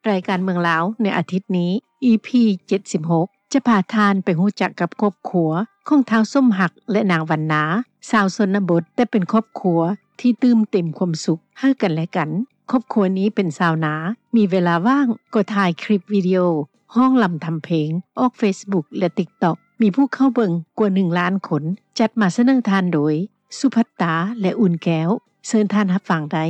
รายการเมืองลาวในอาทิตย์นี้ EP 76จะพาทานไปรู้จักกับครอบครัวของท้าวส้มหักและนางวรรณาชาวชนบทแต่เป็นครอบครัวที่ตื้มเต็มความสุขให้กันและกันครอบครัวนี้เป็นชาวนามีเวลาว่างก็ถ่ายคลิปวิดีโอห้องลำทำเพลงออก Facebook และ TikTok มีผู้เข้าเบิ่งกว่า1ล้านคนจัดมาเสนอทานโดยสุภัตตาและอุ่นแก้วเชิญท่านรับฟังได้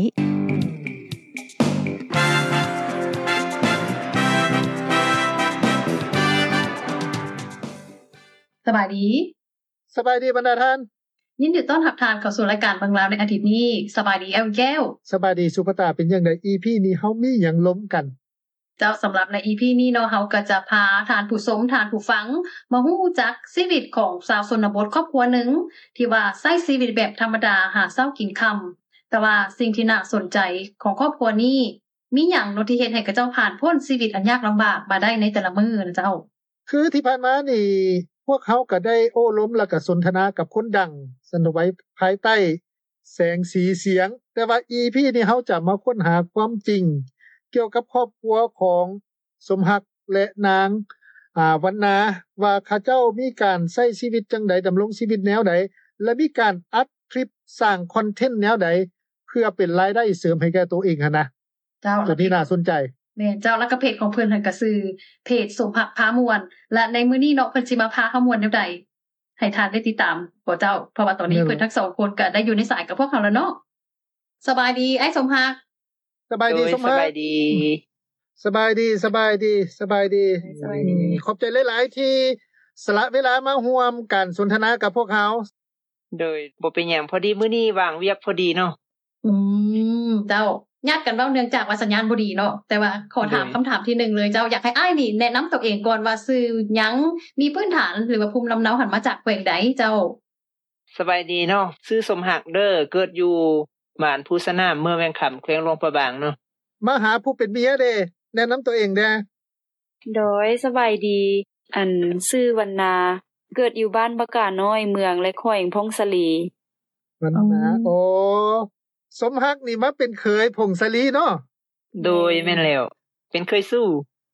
สบายดีบรรดาท่านยินดีต้อนรับทานเข้าสู่รายการเมืองลาวในอาทิตย์นี้สบายดีแก้วสบายดีสุภตาเป็นจังได๋ EP นี้เฮามีหยังล้มกันเจ้าสําหรับใน EP นี้เนาะเฮาก็จะพาทานผู้ชมทานผู้ฟังมาฮู้จักชีวิตของชาวชนบทครอบครัวหนึ่งที่ว่าใช้ชีวิตแบบธรรมดาหาเช้ากินค่ำแต่ว่าสิ่งที่น่าสนใจของครอบครัวนี้มีหยังเนาะที่เฮ็ดให้เขาเจ้าผ่านพ้นชีวิตอันยากลำบากมาได้ในแต่ละมื้อนะเจ้าคือที่ผ่านมานี่พวกเขาก็ได้โอ้ล้มแล้วก็สนทนากับคนดังสนไว้ภายใต้แสงสีเสียงแต่ว่า EP นี้เฮาจะมาค้นหาความจริงเกี่ยวกับครอบครัวของสมหักและนางวรรณาว่าเขาเจ้ามีการใช้ชีวิตจังไดดำรงชีวิตแนวใดและมีการอัดคลิปสร้างคอนเทนต์แนวใดเพื่อเป็นรายได้เสริมให้แก่ตัวเองหั่นนะเจ้าตัวนี้น่าสนใจแม่นเจ้าแล้วก็เพจของเพิ่นหั่นก็ชื่อเพจสมหักพามวลและในมื้อนี้เนาะเพิ่นสิมาพาเฮามวลแนวใดให้ท่านได้ติดตามบ่เจ้าเพราะว่าตอนนี้เพิ่นทั้ง2คนก็ได้อยู่ในสายกับพวกเราแล้วเนาะสบายดีไอ้สมหักสบายดีสมหักสบายดีขอบใจหลายๆที่สละเวลามาร่วมการสนทนากับพวกเฮาโดยบ่เป็นหยังพอดีมื้อนี้ว่างเวียกพอดีเนาะเจ้าญาติกันเว้าเนื่องจากว่าสัญญาณบ่ดีเนาะแต่ว่าขอถามคําถามที่1เลยเจ้าอยากให้อ้ายนี่แนะนําตัวเองก่อนว่าชื่อหยังมีพื้นฐานหรือว่าภูมิลำเนาหันมาจากแขวงใดเจ้าสบายดีเนาะชื่อสมหักเด้อเกิดอยู่บ้านภูสนามเมืองแวงคำแขวงหลวงพระบางเนาะมาหาผู้เป็นเมียเด้แนะนําตัวเองเด้โดยสบายดีอันชื่อวรรณาเกิดอยู่บ้านบะกาน้อยเมืองและแขวงพงศลีวรรณาโอ้สมหักนี่มาเป็นเคยพงศลีเนาะโดยแม่นแล้วเป็นเคยสู้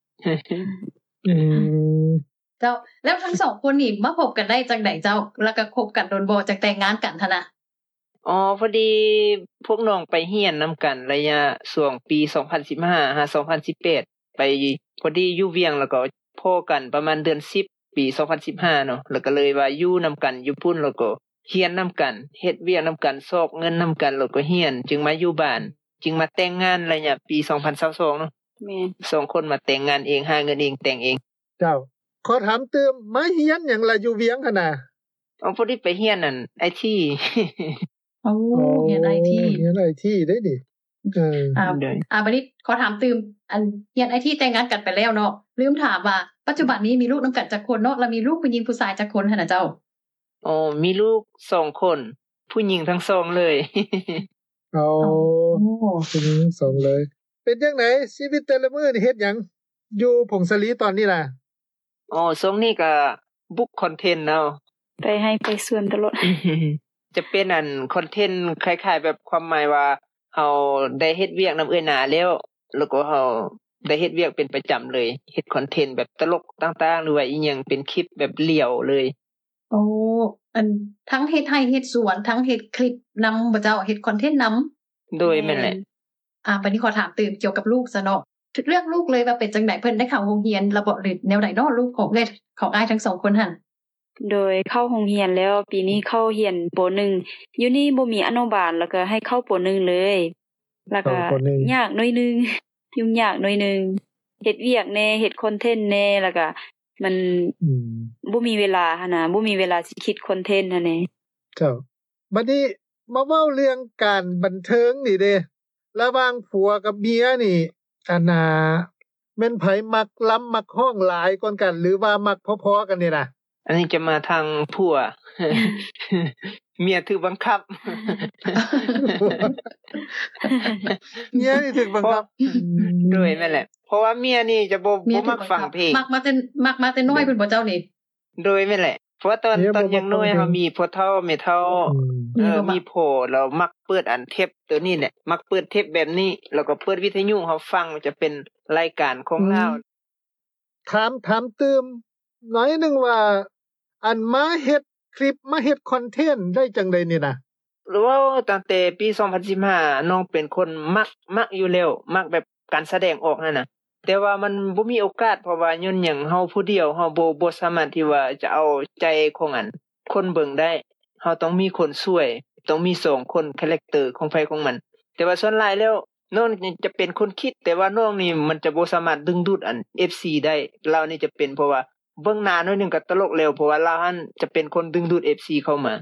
เจ้าแล้วทั้ง2คนนี่มาพบกันได้จังได๋เจ้าแล้วก็คบกันโดนบ่จักแต่งงานกันหั่นน่ะอ๋อพอดีพวกน้องไปเรียนนํากันระยะช่วงปี2015หา2018ไปพอดีอยู่เวียงแล้วก็พอกันประมาณเดือน10ปี2015เนาะแล้วก็เลยว่าอยู่นํากันอยู่พุ่นแล้วก็เรียนนํากันเฮ็ดเวียกนํากันซอกเงินนํากันแล้วก็เรียนจึงมาอยู่บ้านจึงมาแต่งงานระยะปี2022เนาะแม่ 2คนมาแต่งงานเองหาเงินเองแต่งเองเจ้าขอถามเติมมาเรียนหยังล่ะอยู่เวียงหั่นน่ะอ๋อพอดีไปเรียนนั่น IT โอ้เรียน IT ได้ดิบัดนี้ขอถามตืมอันเรียน IT แต่งงานกันไปแล้วเนาะลืมถามว่าปัจจุบันนี้มีลูกนํากันจักคนเนาะแล้วมีลูกผู้หญิงผู้ชายจักคนหั่นน่ะเจ้าอ๋อมีลูก2คนผู้หญิงทั้ง2เลยอ๋อผู้หญิง2เลยเป็นจังได๋ชีวิตแต่ละมื้อนี่เฮ็ดหยังอยู่พงศลีตอนนี้ล่ะอ๋อช่วงนี้ก็บุกคอนเทนต์เนาะไปให้ไปสวนตลอดจะเป็นอันคอนเทนต์คล้ายๆแบบความหมายว่าเฮาได้เฮ็ดเวียกนําเอื้อหน้าแล้วก็เฮาได้เฮ็ดเวียกเป็นประจําเลยเฮ็ดคอนเทนต์แบบตลกต่างๆหรือว่าอีหยังเป็นคลิปแบบเลี่ยวเลยโอ้อันทั้งเฮ็ดไร่เฮ็ดสวนทั้งเฮ็ดคลิปนําบ่เจ้าเฮ็ดคอนเทนต์นําโดยแม่นแหละบัดนี้ขอถามตื่มเกี่ยวกับลูกซะเนาะเรื่องลูกเลยว่าเป็นจังได๋เพิ่นได้เข้าโรงเรียนระบบหรือแนวใดเนาะลูกของของอ้ายทั้ง2คนหั่นโดยเข้าโรงเรียนแล้วปีนี้เข้าเรียนป .1 อยู่นี่บ่มีอนุบาลแล้วก็ให้เข้าป .1 เลยแล้วก็ยากหน่อยนึงยุ่งยากหน่อยนึงเฮ็ดเวียกแน่เฮ็ดคอนเทนต์แน่แล้วก็มันบ่มีเวลาหั่นน่ะบ่มีเวลาสิคิดคอนเทนต์หั่นแหละเจ้าบัดนี้มาเว้าเรื่องการบันเทิงนี่เด้ระหว่างผัวกับเมียนี่อันน่ะแม่นไผมักล้ำมักห้องหลายก่อนกันหรือว่ามักพอๆกันนี่ล่ะอันนี้จะมาทางผัวเมียถูกบังคับเมียนี่ถูกบังคับโดยแม่นแหละเพราะว่าเมียนี่จะบ่มักฟังเพลงมักมาแต่น้อยเพิ่นบ่เจ้านี่โดยแม่นแหละเพราะว่าตอนยังน้อยเฮามีพ่อเฒ่าแม่เฒ่ามีพ่อแล้วมักเปิดอันเทปตัวนี้แหละมักเปิดเทปแบบนี้แล้วก็เปิดวิทยุเฮาฟังมันจะเป็นรายการของลาวถามเติมหน่อยนึงว่าอันมาเฮ็ดคลิปมาเฮ็ดคอนเทนต์ได้จังได๋นี่นะหรือว่าตั้งแต่ปี2015น้องเป็นคนมักอยู่แล้วมักแบบการแสดงออกนั่นน่ะแต่ว่ามันบ่มีโอกาสเพราะว่าย้อนหยังเฮาผู้เดียวเฮาบ่สามารถที่ว่าจะเอาใจของอันคนเบิ่งได้เฮาต้องมีคนช่วยต้องมี2คนคาแรคเตอร์ของไผของมันแต่ว่าส่วนหลายแล้วน้องนี่จะเป็นคนคิดแต่ว่าน้องนี่มันจะบ่สามารถดึงดูดอัน FC ได้เรานี่จะเป็นเพราะว่าเบิ่งหน้าหน่อยนึงก็ตลกแล้วเพราะว่าเราหั่นจะเป็นคนดึงดูด FC เข้ามา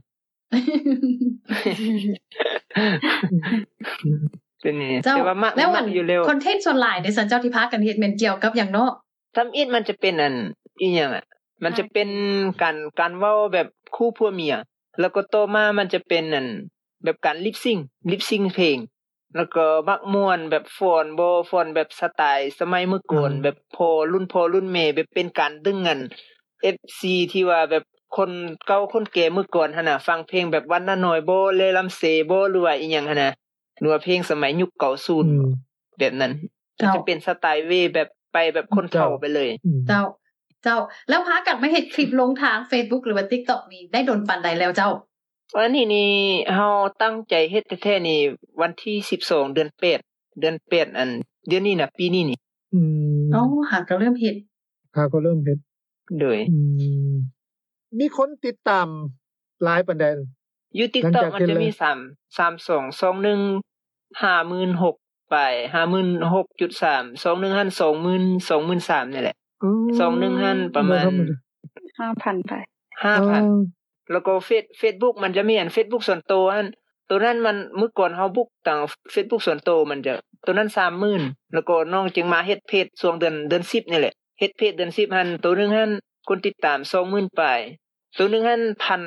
เป็นนี่แต่ว่ามักอยู่แล้วคอนเทนต์ส่วนหลายในสันเจ้าที่พากันเฮ็ดแม่นเกี่ยวกับหยังเนาะทำอิดมันจะเป็นอันอีหยังอ่ะมันจะเป็นการเว้าแบบคู่ผัวเมียแล้วก็ต่อมามันจะเป็นอันแบบการลิปซิงเพลงแล้วก็มักม่วนแบบฟ้อนแบบสไตล์สมัยเมื่อก่อนแบบพ่อรุ่นแม่แบบเป็นการดึงเงิน FC ที่ว่าแบบคนเก่าคนแก่เมื่อก่อนหั่นน่ะฟังเพลงแบบวันน้อยบ่เลลำเสบ่หรือว่าอีหยังหั่นน่ะหรือว่าเพลงสมัยยุค90แบบนั้นจะเป็นสไตล์เวแบบไปแบบคนเฒ่าไปเลยเจ้าแล้วพากันมาเฮ็ดคลิปลงทาง Facebook หรือว่า TikTok นี่ได้โดนปานใดแล้วเจ้าอันนี้นี่เฮาตั้งใจเฮ็ดแท้ๆนี่วันที่12เดือน8อันเดือนนี้น่ะปีนี้นี่หาก็เริ่มเฮ็ดเลยมีคนติดตามหลายปานใดอยู่ TikTok มันจะมี3221 56,000ไป 56.3 21หั่น23,000นี่แหละ21หั่นประมาณ 5,000 ไป 5,000แล้วก็Facebook มันจะมีอัน Facebook ส่วนตัวอันตัวนั้นมันเมื่อก่อนเฮาบุกตั้ง Facebook ส่วนตัวมันจะตัวนั้น 30,000 แล้วก็น้องจึงมาเฮ็ดเพจช่วงเดือน10นี่แหละเฮ็ดเพจเดือน10หั่นตัวนึงหั่นคนติดตาม 20,000 ไปตัวนึงหั่น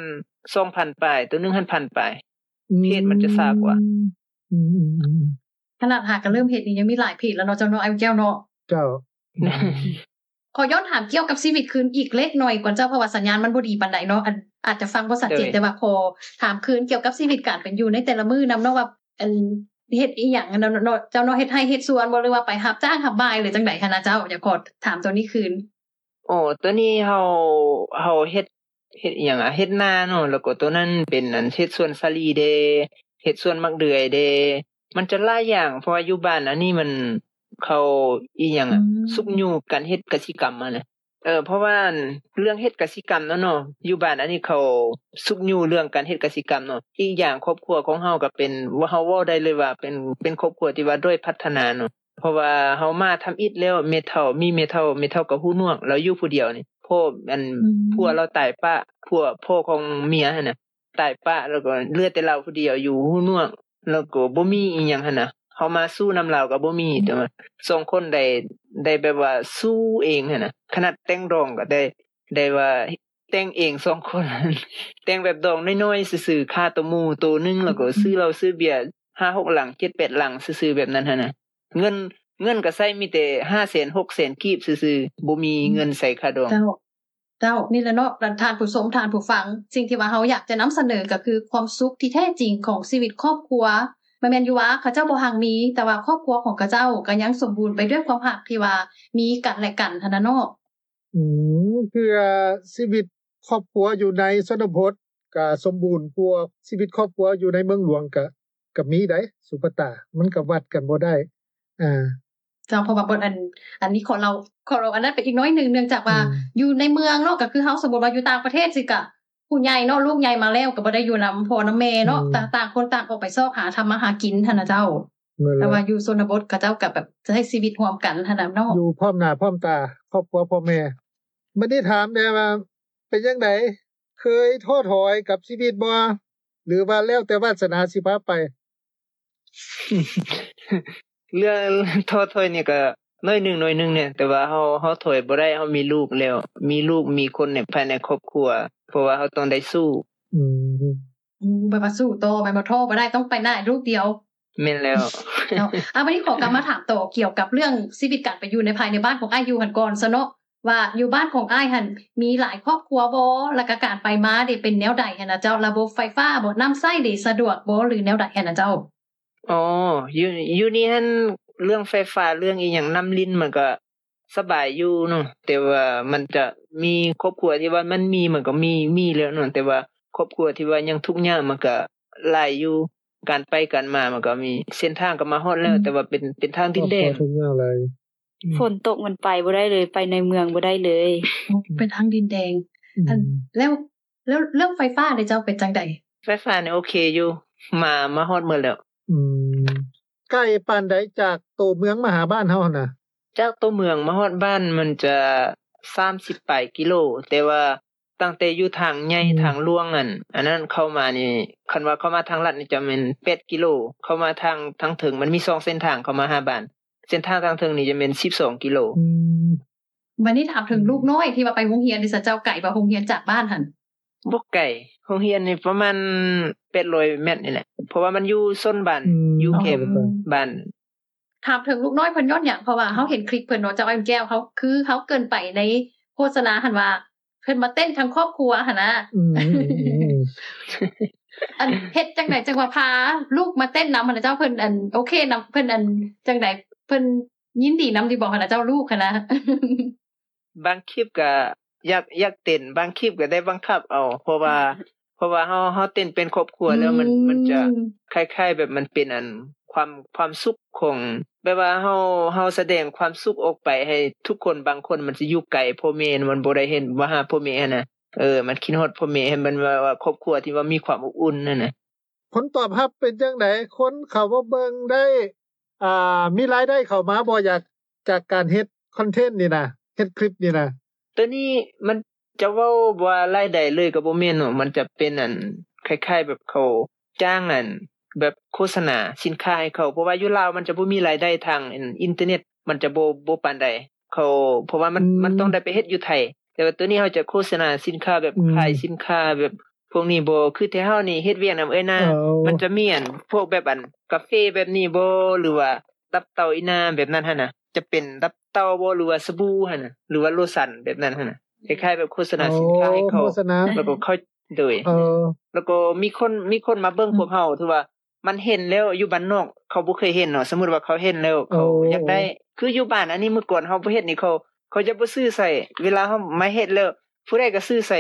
2,000 ไปตัวนึงหั่น 1,000 ไปเพจมันจะช้ากว่าขนาดหาก็เริ่มเฮ็ดนี่ยังมีหลายเพจแล้วเนาะเจ้าเนาะไอ้แก้วเนาะเจ้าขอย้อนถามเกี่ยวกับชีวิตคืนอีกเล็กน้อยกว่าเจ้าเพราะว่าสัญญาณมันบ่ดีปานใดเนาะอาจจะฟังบ่ชัดเจนแต่ว่าขอถามคืนเกี่ยวกับชีวิตการเป็นอยู่ในแต่ละมื้อนำเนาะว่าเฮ็ดอีหยังเนาะเจ้าเนาะเฮ็ดไร่เฮ็ดสวนบ่หรือว่าไปรับจ้างรับบ่ายหรือจังได๋คะนะเจ้าอยากขอถามตัวนี้คืนตัวนี้เฮาเฮ็ดอีหยังเฮ็ดนาเนาะแล้วก็ตัวนั้นเป็นอันเฮ็ดสวนสาลีเด้เฮ็ดสวนมักเดือยเด้มันจะหลายอย่างเพราะว่าอยู่บ้านอันนี้มันเขาอีหยังสุกอยู่การเฮ็ดกสิกรรมนะเพราะว่าเรื่องเฮ็ดกสิกรรมเนาะอยู่บ้านอันนี้เขาสุกอยู่เรื่องการเฮ็ดกสิกรรมเนาะอีกอย่างครอบครัวของเฮาก็เป็นว่าเฮาเว้าได้เลยว่าเป็นครอบครัวที่ว่าด้วยพัฒนาเนาะเพราะว่าเฮามาทำอิฐแล้วเมเฒ่าก็ฮู้น่วงแล้วอยู่ผู้เดียวนี่พ่อผัวเราตายป้าพ่อของเมียหั่นน่ะตายป้าแล้วก็เหลือแต่เราผู้เดียวอยู่ฮู้น่วงแล้วก็บ่มีอีหยังหั่นน่ะเฮามาสู้นำเราก็บ่มีแต่ว่า2คนได้แบบว่าสู้เองหั่นน่ะขนาดแต่งดองก็ได้ว่าแต่งเอง2คนแต่งแบบดองน้อยๆซื่อๆค่าตัวหมู่ตัวนึงแล้วก็ซื้อเหล้าซื้อเบียร์ 5-6 หลัง 7-8 หลังซื่อๆแบบนั้นหั่นน่ะเงินก็ใช้มีแต่ 500,000 600,000 กีบซื่อๆบ่มีเงินใส่ค่าดองเจ้านี่แหละเนาะท่านผู้ชมท่านผู้ฟังสิ่งที่ว่าเฮาอยากจะนำเสนอก็คือความสุขที่แท้จริงของชีวิตครอบครัวบ่แม่นอยู่ว่าเขาเจ้าบ่ฮังมีแต่ว่าครอบครัวของเขาเจ้าก็ยังสมบูรณ์ไปด้วยความรักที่ว่ามีกันและกันเท่านั้นเนาะคือชีวิตครอบครัวอยู่ในชนบทก็สมบูรณ์กว่าชีวิตครอบครัวอยู่ในเมืองหลวงก็มีได้สุภตามันก็วัดกันบ่ได้เจ้าเพราะว่าบ่อันนี้ขอเราอันนั้นไปอีกน้อยนึงเนื่องจากว่าอยู่ในเมืองเนาะก็คือเฮาสมมุติว่าอยู่ต่างประเทศสิก็ผู้ใหญ่เนาะลูกใหญ่มาแล้วก็บ่ได้อยู่นำพ่อนำแม่เนาะต่างคนต่างออกไปซอกหาทำมาหากินหั่นน่ะเจ้าแต่ว่าอยู่ชนบทก็เจ้าก็แบบจะให้ชีวิตร่วมกันหั่นน่ะเนาะอยู่พร้อมหน้าพร้อมตาครอบครัวพ่อแม่บ่ได้ถามแม่ว่าเป็นจังได๋เคยท้อถอยกับชีวิตบ่หรือว่าแล้วแต่วาสนาสิพาไปเรื่องท้อถอยนี่ก็น้อยนึงเนี่ยแต่ว่าเฮาถอยบ่ได้เฮามีลูกแล้วมีลูกมีคนในภายในครอบครัวเพราะว่าเฮาต้องได้สู้แบบว่าสู้โตไปบ่ท้อบ่ได้ต้องไปหน้าลูกเดียวแม่นแล้ววันนี้ขอกลับมาถามต่อเกี่ยวกับเรื่องชีวิตการไปอยู่ในภายในบ้านของอายุหันก่อนซะเนาะว่าอยู่บ้านของอ้ายหั่นมีหลายครอบครัวบ่แล้วก็การไปมานี่เป็นแนวใดหั่นน่ะเจ้าระบบไฟฟ้าบ่น้ำไส้นี่สะดวกบ่หรือแนวใดหั่นน่ะเจ้าอ๋ออยู่นี่หั่นเรื่องไฟฟ้าเรื่องอีหยังน้ำลิ้นมันก็สบายอยู่เนาะแต่ว่ามันจะมีครอบครัวที่ว่ามันมันก็มีแล้วเนาะแต่ว่าครอบครัวที่ว่ายังทุกข์ยากมันก็หลายอยู่การไปกันมามันก็มีเส้นทางก็มาฮอดแล้วแต่ว่าเป็นทางดินแดงทุกอย่างเลยฝนตกมันไปบ่ได้เลยไปในเมืองบ่ได้เลยเป็นทางดินแดงอันแล้วเรื่องไฟฟ้าได้เจ้าเป็นจังได๋ไฟฟ้านี่โอเคอยู่มาฮอดหมดแล้วใกล้ปานใดจากตัวเมืองมาหาบ้านเฮาน่ะจากตัวเมืองมาฮอดบ้านมันจะ30ปลายกิโลแต่ว่าตั้งแต่อยู่ทางใหญ่ทางหลวงอันนั้นเข้ามานี่คันว่าเข้ามาทางลัดนี่จะเป็น8กิโลเข้ามาทางถึงมันมี2เส้นทางเข้ามาหาบ้านเส้นทางทางถึงนี่จะเป็น12กิโลวันนี้ถามถึงลูกน้อยที่ว่าไปโรงเรียนดิซะเจ้าไก่บ่โรงเรียนจากบ้านหั่นบ่ไกลโรงเรียนนี่ประมาณ800เมตรนี่แหละเพราะว่ามันอยู่โซนบ้านอยู่เขตบ้านถามถึงลูกน้อยเพิ่นย้อนหยังเพราะว่าเฮาเห็นคลิปเพิ่นเนาะเจ้าอ้ายแก้วเขาคือเขาเกินไปในโฆษณาหั่นว่าเพิ่นมาเต้นทั้งครอบครัวหั่นน่ะอันเฮ็ดจังได๋จังว่าพาลูกมาเต้นนำหั่นน่ะเจ้าเพิ่นโอเคนำเพิ่นจังได๋เพิ่นยินดีนำที่บ่หั่นน่ะเจ้าลูกหั่นน่ะบางคลิปก็อยากเต้นบางคลิปก็ได้บังคับเอาเพราะว่าเฮาเต้นเป็นครอบครัวแล้วมันจะคล้ายๆแบบมันเป็นความสุขของแบบว่าเฮาแสดงความสุขออกไปให้ทุกคนบางคนมันสิอยู่ไกลพ่อแม่มันบ่ได้เห็นว่าหาพ่อแม่น่ะมันคิดฮอดพ่อแม่ให้มันว่าครอบครัวที่ว่ามีความอบอุ่นนั่นน่ะผลตอบรับเป็นจังได๋คนเข้ามาเบิ่งได้มีรายได้เข้ามาบ่อยากจากการเฮ็ดคอนเทนต์นี่นะเฮ็ดคลิปนี่นะตัวนี้มันจะเว้าว่ารายได้เลยก็บ่แม่นเนาะมันจะเป็นคล้ายๆแบบเขาจ้างแบบโฆษณาสินค้าให้เขาเพราะว่าอยู่ลาวมันจะบ่มีรายได้ทางอินเทอร์เน็ตมันจะบ่ปานใดเขาเพราะว่ามันต้องได้ไปเฮ็ดอยู่ไทยแต่ว่าตัวนี้เฮาจะโฆษณาสินค้าแบบขายสินค้าแบบพวกนี้บ่คือที่เฮานี่เฮ็ดเวียกนำนามันจะมีพวกแบบกาแฟแบบนี้บ่หรือว่าตับเต่าอีนาแบบนั้นหั่นน่ะจะเป็นตับเต่าบ่หรือว่าสบู่หั่นน่ะหรือว่าโลชั่นแบบนั้นหั่นน่ะคล้ายๆแบบโฆษณาสินค้าให้เขาแล้วก็เขาโดยแล้วก็มีคนมาเบิ่งพวกเฮาถือว่ามันเห็นแล้วอยู่บ้านนอกเขาบ่เคยเห็นเนาะสมมุติว่าเขาเห็นแล้วเขาอยากได้คืออยู่บ้านอันนี้เมื่อก่อนเฮาบ่เฮ็ดนี่เขาจะบ่ซื้อใส่เวลาเฮามาเฮ็ดแล้วผู้ใดก็ซื้อใส่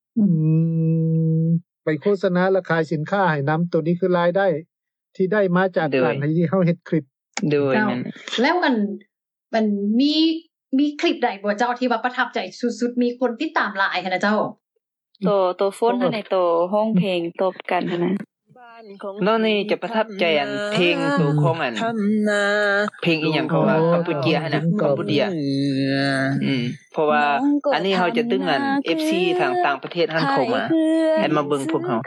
ไปโฆษณาและขายสินค้าให้นํตัวนี้คือรายได้ที่ได้มาจากการที่เฮาเฮ็ดคลิปโดยนั่นแล้วมันมีคลิปใดบ่เจ้าที่ว่าประทับใจสุดๆมีคนติดตามหลายคั่นน่ะเจ้าตัวโฟนในตัวห้องเพลงตบกันหั่นน่ะน้องนี่จะประทับใจเพลงตัวของเพลงอีหยังเขาว่ากัมพูเชียน่ะกัมพูเดียเพราะว่าอันนี้เฮาจะตึงFC ทางต่างประเทศหันเข้ามาให้มาเบิ่งพวกเฮา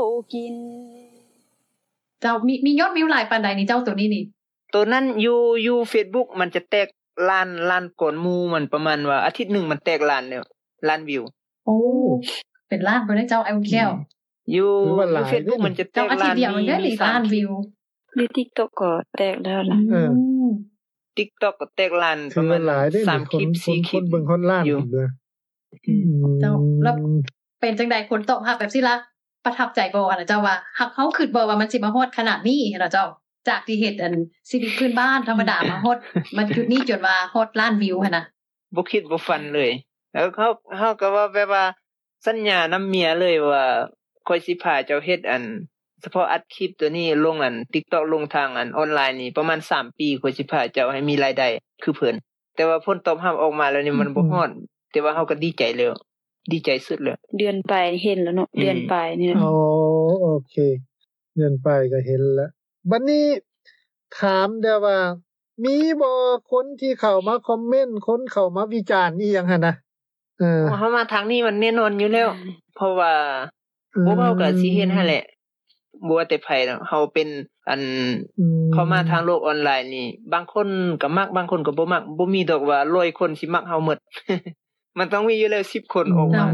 เจ้ามียอดวิวหลายปานใดนี่เจ้าตัวนี้นี่ตัวนั้นอยู่ Facebook มันจะแตกล้านก่อนหมู่มันประมาณว่าอาทิตย์นึงมันแตกล้านแล้วล้านวิวโอ้เป็นล้านบ่ได้เจ้าไอ้แก้วอยู่ Facebook มันจะแตกล้านเดียวมันได้ล้านวิวใน TikTok ก็แตกแล้วล่ะ TikTok ก็แตกล้านประมาณ3คลิป4คลิปเบิ่งคนล้านอยู่เจ้าแล้วเป็นจังได๋คนตอบรับแบบสิล่ะประทับใจบ่ล่ะเจ้าว่าฮักเฮาคิดบ่ว่ามันสิมาฮอดขนาดนี้ล่ะเจ้าจากที่เฮ็ดชีวิตพื้นบ้านธรรมดามาฮอดมันจุดนี้จนว่าฮอดล้านวิวหั่นน่ะบ่คิดบ่ฝันเลยแล้วเฮาก็ว่าแบบว่าสัญญานำเมียเลยว่าค่อยสิพาเจ้าเฮ็ดเฉพาะอัดคลิปตัวนี้ลงTikTok ลงทางออนไลน์นี่ประมาณ3ปีค่อยสิพาเจ้าให้มีรายได้คือเพิ่นแต่ว่าผลตอบรับออกมาแล้วนี่มันบ่ฮอดแต่ว่าเฮาก็ดีใจแล้วดีใจสุดแล้วเดือนปลายเห็นแล้วเนาะเดือนปลายนี่อ๋อโอเคเดือนปลายก็เห็นแล้วบัดนี้ถามได้ว่ามีบ่คนที่เข้ามาคอมเมนต์คนเข้ามาวิจารณ์อีหยังหั่นน่ะเฮามาทางนี้มันแน่นอนอยู่แล้วเพราะว่าบ่เว้าก็สิเฮ็ดให้แหละบ่ว่าแต่ไผเนาะเฮาเป็นเข้ามาทางโลกออนไลน์นี่บางคนก็มักบางคนก็บ่มักบ่มีดอกว่า100คนสิมักเฮาหมด มันต้องมีอยู่แล้ว10คนออกมา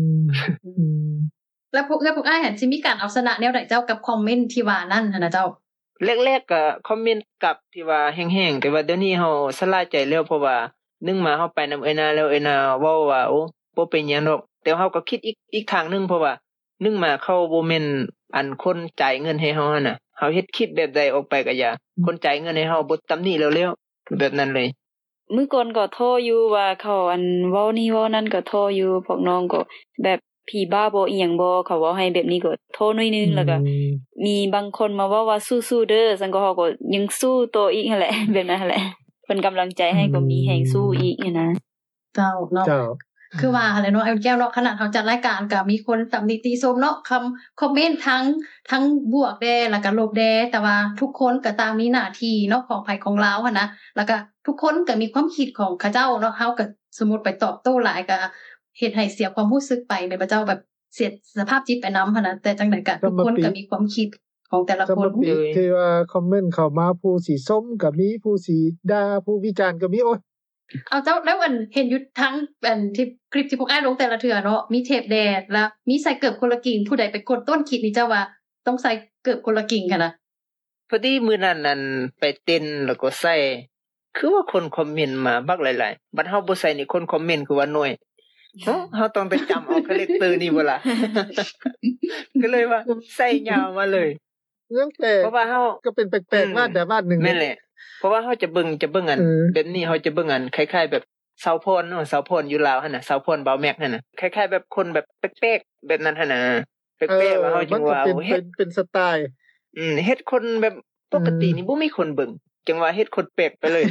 แล้วพวกอ้ายหั่นสิมีการเอาชนะแนวใดเจ้ากับคอมเมนต์ที่ว่านั่นหั่นน่ะเจ้าแรกๆก็คอมเมนต์กลับที่ว่าแห้งๆแต่ว่าเดี๋ยวนี้เฮาสลายใจแล้วเพราะว่านึงมาเฮาไปนำเอ้ยนาแล้วเอ้ยนาเว้าว่าโอ้บ่เป็นหยังดอกแต่เฮาก็คิดอีกทางนึงเพราะว่านึงมาเขาบ่แม่นอันคนจ่ายเงินให้เฮาหั่นน่ะเฮาเฮ็ดคลิปแบบใดออกไปก็อย่าคนจ่ายเงินให้เฮาบ่ตำหนิแล้วๆแบบนั้นเลยมื้อก่อนก็โทรอยู่ว่าเขาอันเว้านี่เว้านั่นก็โทรอยู่พวกน้องก็แบบผีบ้าบ่อีหยังบ่เขาเว้าให้แบบนี้ก็โทรหน่อยนึงแล้วก็มีบางคนมาเว้าว่าสู้ๆเด้อซั่นก็เฮาก็ยังสู้ต่ออีกนั่นแหละแบบนั้นแหละเพิ่นกำลังใจให้ก็มีแรงสู้อีกนะเจ้าเนาะคือว่าหั่นแหละเนาะไอ้แก้วเนาะขนาดเฮาจัดรายการก็มีคนตำหนิติชมเนาะคอมเมนต์ทั้งบวกแดแล้วก็ลบแดแต่ว่าทุกคนก็ต่างมีหน้าที่เนาะของไผของลาวหั่นนะแล้วก็ทุกคนก็มีความคิดของเขาเจ้าเนาะเฮาก็สมมุติไปตอบโต้หลายก็เฮ็ดให้เสียความรู้สึกไปแม่พระเจ้าแบบเสียสภาพจิตไปนำหั่นน่ะแต่จังได๋ก็ทุกคนก็มีความคิดของแต่ละคนคือว่าคอมเมนต์เข้ามาผู้สิชมก็มีผู้สิด่าผู้วิจารณ์ก็มีโอ้ยเอาเจ้าแล้วอันเห็นอยู่ทั้งอันที่คลิปที่พวกอ้ายลงแต่ละเทื่อเนาะมีเทปแดดแล้วมีใส่เกือบคนละกิ่งผู้ใดเป็นคนต้นคิดนี่เจ้าว่าต้องใส่เกือบคนละกิ่งคั่นน่ะพอดีมื้อนั้นนั่นไปเต้นแล้วก็ใส่คือว่าคนคอมเมนต์มาบักหลายๆบัดเฮาบ่ใส่นี่คนคอมเมนต์คือว่าน้อยเฮาต้องไปจำเอาคาแรคเตอร์นี่บ่ล่ะก็เลยว่าใส่ยาวมาเลยเรื่องแปลกเพราะว่าเฮาก็เป็นแปลกๆวาดแต่วาดนึงนั่นแหละเพราะว่าเฮาจะเบิ่งอันแบบนี้เฮาจะเบิ่งอันคล้ายๆแบบสาวพรเนาะสาวพรอยู่ลาวหั่นน่ะสาวพรเบาแม็กนั่นน่ะคล้ายๆแบบคนแบบแปลกๆแบบนั้นหั่นน่ะแปลกๆว่าเฮาจังว่าเฮ็ดเป็นสไตล์เฮ็ดคนแบบปกตินี่บ่มีคนเบิ่งจังว่าเฮ็ดคนแปลกไปเลย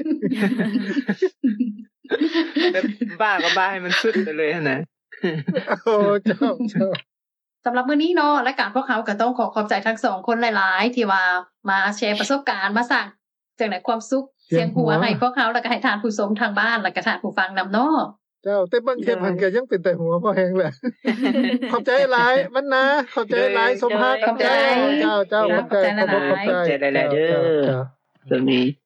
แบบบ้าก็บ้าให้มันสุดไปเลยหั่นน่ะโอ้เจ้าสำหรับมื้อนี้เนาะรายการพวกเขาก็ต้องขอบใจทั้ง2คนหลายๆที่ว่ามาแชร์ประสบการณ์มาสร้างจังได๋ความสุขเสียงหัวให้พวกเขาแล้วก็ให้ทานผู้ชมทางบ้านแล้วก็ทานผู้ฟังนำเนาะเจ้าแต่บางเทปมันก็ยังเป็นแต่หัวพอแฮงแหละขอบใจหลายมันนะขอบใจหลายสมภาษณ์ขอบใจเจ้าขอบใจหลายๆเด้อตรงนี้